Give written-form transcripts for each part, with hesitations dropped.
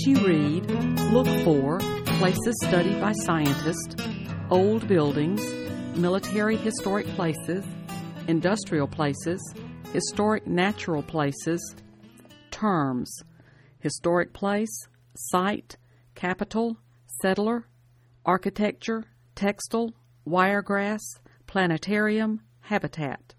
you read, look for places studied by scientists, old buildings, military historic places, industrial places, historic natural places, terms, historic place, site, capital, settler, architecture, textile, wiregrass, planetarium, habitat.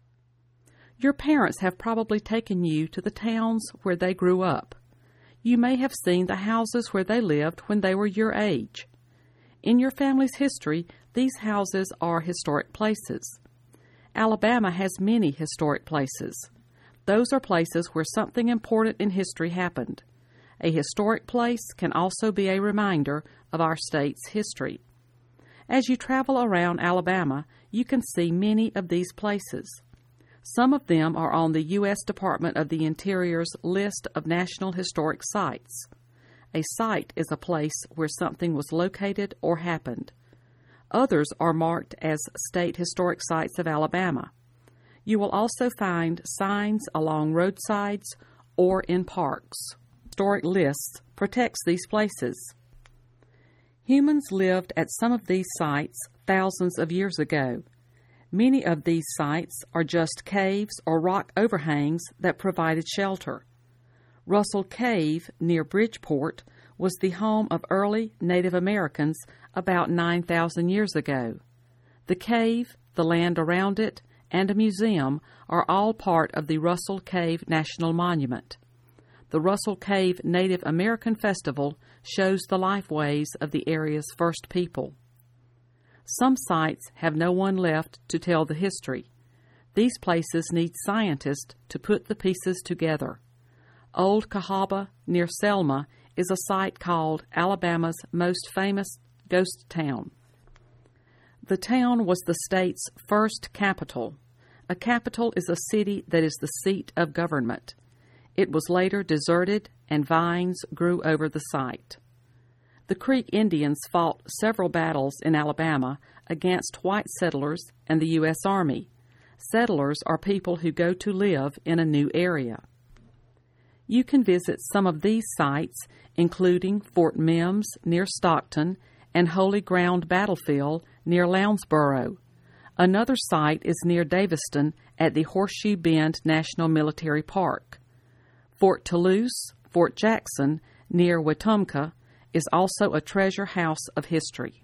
Your parents have probably taken you to the towns where they grew up. You may have seen the houses where they lived when they were your age. In your family's history, these houses are historic places. Alabama has many historic places. Those are places where something important in history happened. A historic place can also be a reminder of our state's history. As you travel around Alabama, you can see many of these places. Some of them are on the U.S. Department of the Interior's list of National Historic Sites. A site is a place where something was located or happened. Others are marked as State Historic Sites of Alabama. You will also find signs along roadsides or in parks. Historic lists protects these places. Humans lived at some of these sites thousands of years ago. Many of these sites are just caves or rock overhangs that provided shelter. Russell Cave, near Bridgeport, was the home of early Native Americans about 9,000 years ago. The cave, the land around it, and a museum are all part of the Russell Cave National Monument. The Russell Cave Native American Festival shows the lifeways of the area's first people. Some sites have no one left to tell the history. These places need scientists to put the pieces together. Old Cahaba, near Selma, is a site called Alabama's most famous ghost town. The town was the state's first capital. A capital is a city that is the seat of government. It was later deserted, and vines grew over the site. The Creek Indians fought several battles in Alabama against white settlers and the U.S. Army. Settlers are people who go to live in a new area. You can visit some of these sites, including Fort Mims near Stockton and Holy Ground Battlefield near Lounsboro. Another site is near Daviston at the Horseshoe Bend National Military Park. Fort Toulouse, Fort Jackson, near Wetumpka, is also a treasure house of history.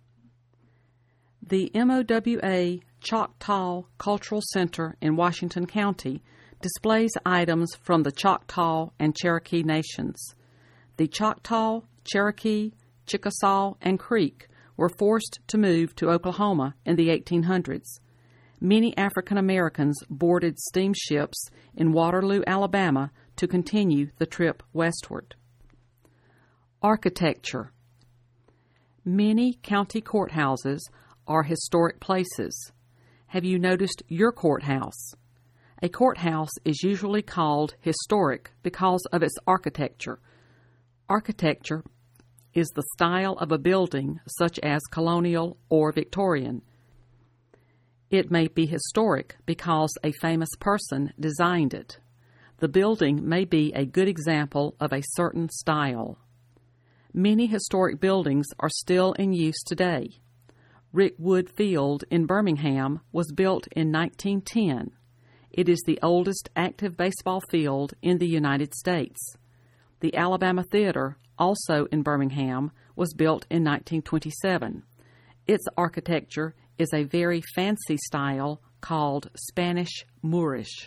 The MOWA Choctaw Cultural Center in Washington County displays items from the Choctaw and Cherokee nations. The Choctaw, Cherokee, Chickasaw, and Creek were forced to move to Oklahoma in the 1800s. Many African Americans boarded steamships in Waterloo, Alabama, to continue the trip westward. Architecture. Many county courthouses are historic places. Have you noticed your courthouse? A courthouse is usually called historic because of its architecture. Architecture is the style of a building such as colonial or Victorian. It may be historic because a famous person designed it. The building may be a good example of a certain style. Many historic buildings are still in use today. Rick Wood Field in Birmingham was built in 1910. It is the oldest active baseball field in the United States. The Alabama Theater, also in Birmingham, was built in 1927. Its architecture is a very fancy style called Spanish Moorish.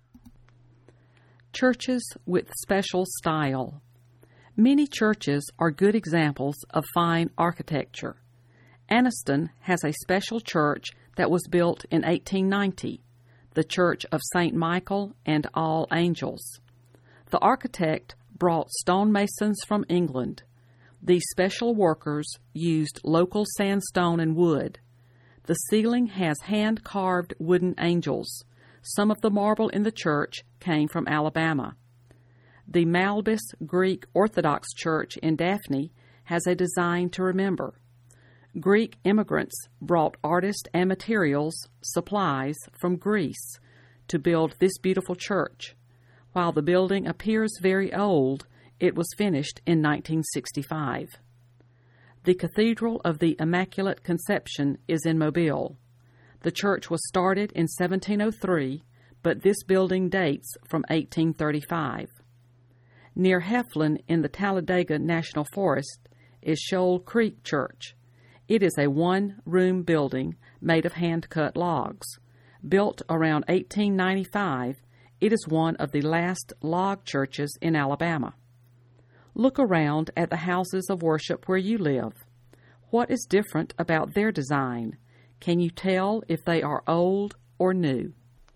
Churches with special style. Many churches are good examples of fine architecture. Anniston has a special church that was built in 1890, the Church of St. Michael and All Angels. The architect brought stonemasons from England. These special workers used local sandstone and wood. The ceiling has hand-carved wooden angels. Some of the marble in the church came from Alabama. The Malbis Greek Orthodox Church in Daphne has a design to remember. Greek immigrants brought artists and materials, supplies, from Greece to build this beautiful church. While the building appears very old, It was finished in 1965. The Cathedral of the Immaculate Conception is in Mobile. The church was started in 1703, but this building dates from 1835. Near Heflin in the Talladega National Forest is Shoal Creek Church. It is a one-room building made of hand-cut logs. Built around 1895, it is one of the last log churches in Alabama. Look around at the houses of worship where you live. What is different about their design? Can you tell if they are old or new?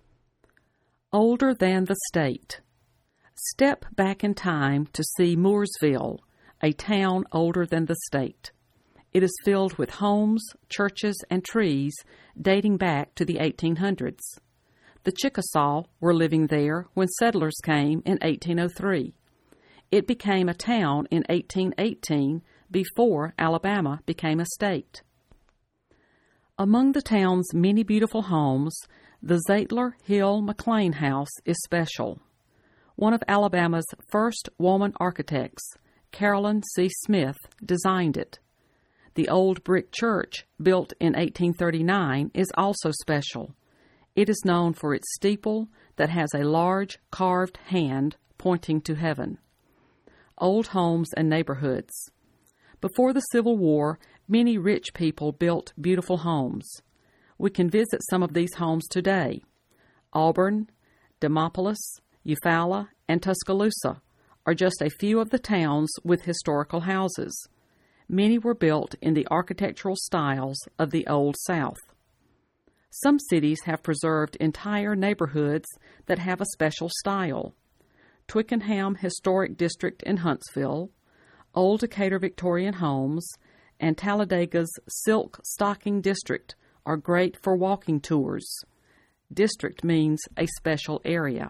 Older than the state. Step back in time to see Mooresville, a town older than the state. It is filled with homes, churches, and trees dating back to the 1800s. The Chickasaw were living there when settlers came in 1803. It became a town in 1818 before Alabama became a state. Among the town's many beautiful homes, the Zeitler Hill McLean House is special. One of Alabama's first woman architects, Carolyn C. Smith, designed it. The old brick church, built in 1839, is also special. It is known for its steeple that has a large carved hand pointing to heaven. Old homes and neighborhoods. Before the Civil War, many rich people built beautiful homes. We can visit some of these homes today. Auburn, Demopolis, Eufaula, and Tuscaloosa are just a few of the towns with historical houses. Many were built in the architectural styles of the Old South. Some cities have preserved entire neighborhoods that have a special style. Twickenham Historic District in Huntsville, Old Decatur Victorian Homes, and Talladega's Silk Stocking District are great for walking tours. District means a special area.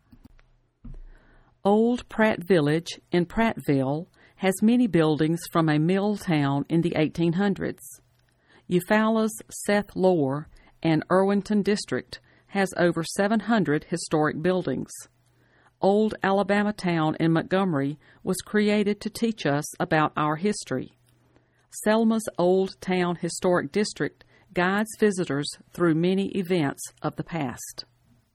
Old Pratt Village in Prattville has many buildings from a mill town in the 1800s. Eufaula's Seth Lohr and Irwinton District has over 700 historic buildings. Old Alabama Town in Montgomery was created to teach us about our history. Selma's Old Town Historic District guides visitors through many events of the past.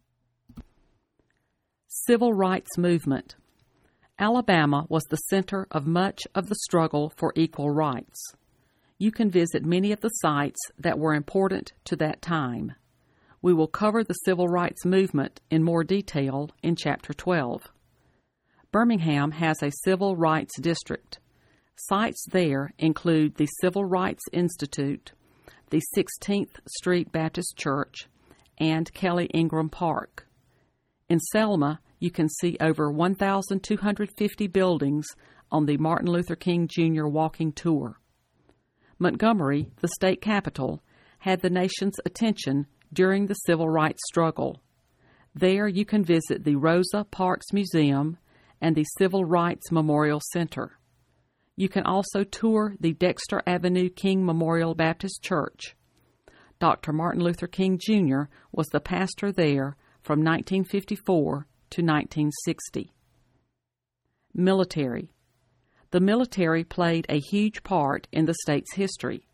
Civil Rights Movement. Alabama was the center of much of the struggle for equal rights. You can visit many of the sites that were important to that time. We will cover the Civil Rights Movement in more detail in Chapter 12. Birmingham has a Civil Rights District. Sites there include the Civil Rights Institute, the 16th Street Baptist Church, and Kelly Ingram Park. In Selma, you can see over 1,250 buildings on the Martin Luther King Jr. walking tour. Montgomery, the state capital, had the nation's attention during the civil rights struggle. There you can visit the Rosa Parks Museum and the Civil Rights Memorial Center. You can also tour the Dexter Avenue King Memorial Baptist Church. Dr. Martin Luther King Jr. was the pastor there from 1954 to 1960. Military. The military played a huge part in the state's history.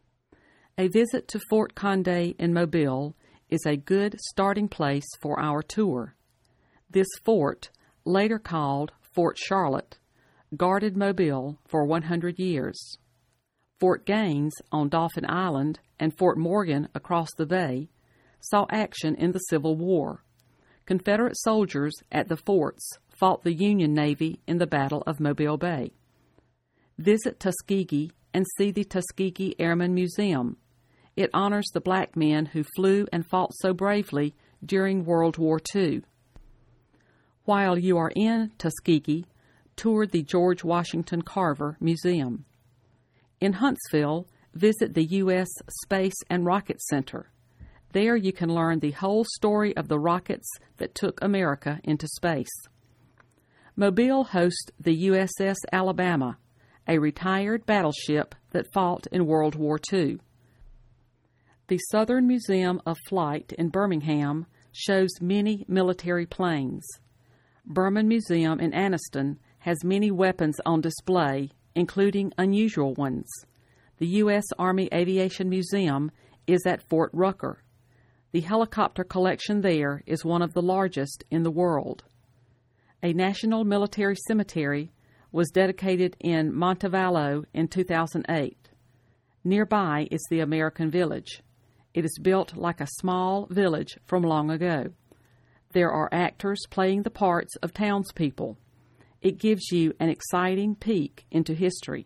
A visit to Fort Condé in Mobile is a good starting place for our tour. This fort, later called Fort Charlotte, guarded Mobile for 100 years. Fort Gaines on Dauphin Island and Fort Morgan across the bay saw action in the Civil War. Confederate soldiers at the forts fought the Union Navy in the Battle of Mobile Bay. Visit Tuskegee and see the Tuskegee Airmen Museum. It honors the black men who flew and fought so bravely during World War II. While you are in Tuskegee, tour the George Washington Carver Museum. In Huntsville, visit the U.S. Space and Rocket Center. There you can learn the whole story of the rockets that took America into space. Mobile hosts the USS Alabama, a retired battleship that fought in World War II. The Southern Museum of Flight in Birmingham shows many military planes. Berman Museum in Anniston has many weapons on display, including unusual ones. The U.S. Army Aviation Museum is at Fort Rucker. The helicopter collection there is one of the largest in the world. A national military cemetery was dedicated in Montevallo in 2008. Nearby is the American Village. It is built like a small village from long ago. There are actors playing the parts of townspeople. It gives you an exciting peek into history.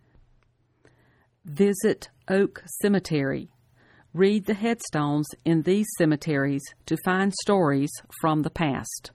Visit Oak Cemetery. Read the headstones in these cemeteries to find stories from the past.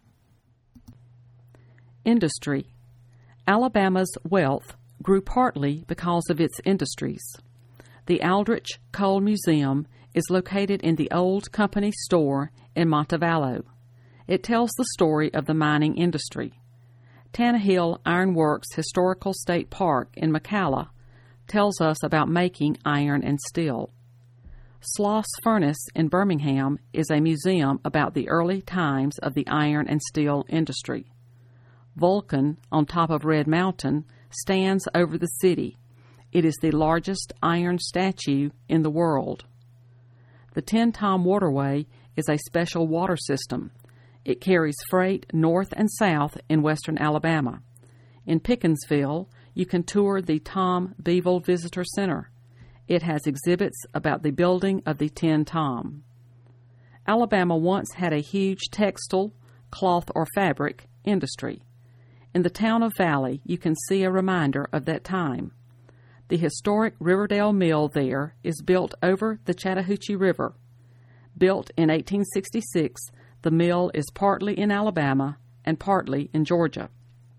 Industry. Alabama's wealth grew partly because of its industries. The Aldrich Coal Museum is located in the old company store in Montevallo. It tells the story of the mining industry. Tannehill Iron Works Historical State Park in McCalla tells us about making iron and steel. Sloss Furnace in Birmingham is a museum about the early times of the iron and steel industry. Vulcan, on top of Red Mountain, stands over the city. It is the largest iron statue in the world. The Tin Tom Waterway is a special water system. It carries freight north and south in western Alabama. In Pickensville, you can tour the Tom Beeville Visitor Center. It has exhibits about the building of the Tin Tom. Alabama once had a huge textile, cloth or fabric industry. In the town of Valley, you can see a reminder of that time. The historic Riverdale Mill there is built over the Chattahoochee River. Built in 1866, the mill is partly in Alabama and partly in Georgia.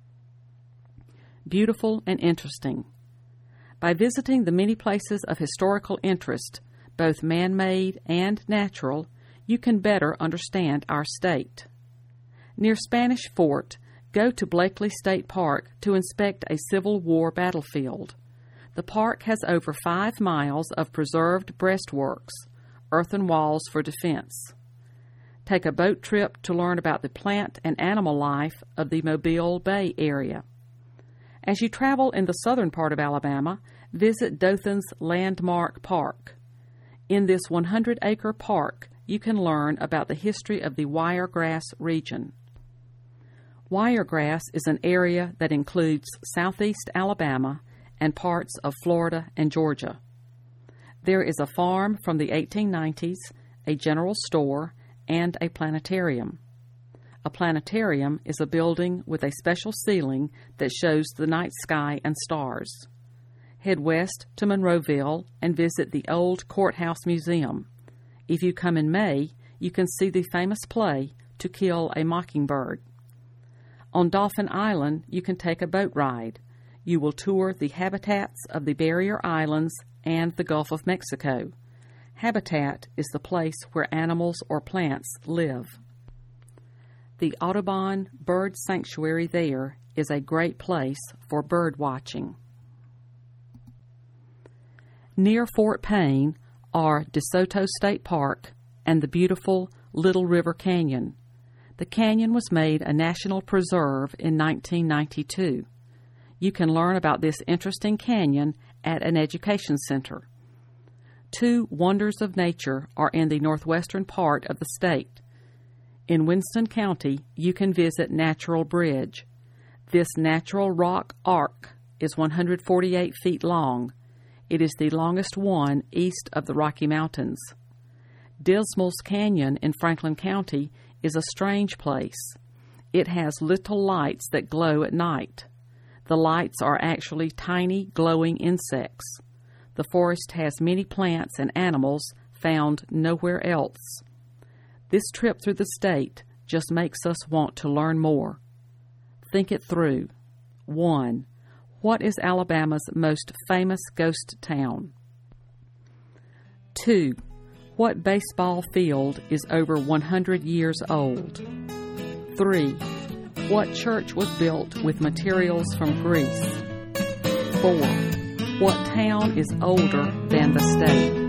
Beautiful and interesting. By visiting the many places of historical interest, both man-made and natural, you can better understand our state. Near Spanish Fort, go to Blakely State Park to inspect a Civil War battlefield. The park has over 5 miles of preserved breastworks, earthen walls for defense. Take a boat trip to learn about the plant and animal life of the Mobile Bay area. As you travel in the southern part of Alabama, visit Dothan's Landmark Park. In this 100-acre park, you can learn about the history of the Wiregrass region. Wiregrass is an area that includes southeast Alabama and parts of Florida and Georgia. There is a farm from the 1890s, a general store, and a planetarium. A planetarium is a building with a special ceiling that shows the night sky and stars. Head west to Monroeville and visit the Old Courthouse Museum. If you come in May, you can see the famous play To Kill a Mockingbird. On Dauphin Island, you can take a boat ride. You will tour the habitats of the Barrier Islands and the Gulf of Mexico. Habitat is the place where animals or plants live. The Audubon Bird Sanctuary there is a great place for bird watching. Near Fort Payne are DeSoto State Park and the beautiful Little River Canyon. The canyon was made a national preserve in 1992. You can learn about this interesting canyon at an education center. 2 wonders of nature are in the northwestern part of the state. In Winston County, you can visit Natural Bridge. This natural rock arc is 148 feet long. It is the longest one east of the Rocky Mountains. Dismal's Canyon in Franklin County is a strange place. It has little lights that glow at night. The lights are actually tiny glowing insects. The forest has many plants and animals found nowhere else. This trip through the state just makes us want to learn more. Think it through. 1. What is Alabama's most famous ghost town? 2. What baseball field is over 100 years old? 3. What church was built with materials from Greece? 4. What town is older than the state?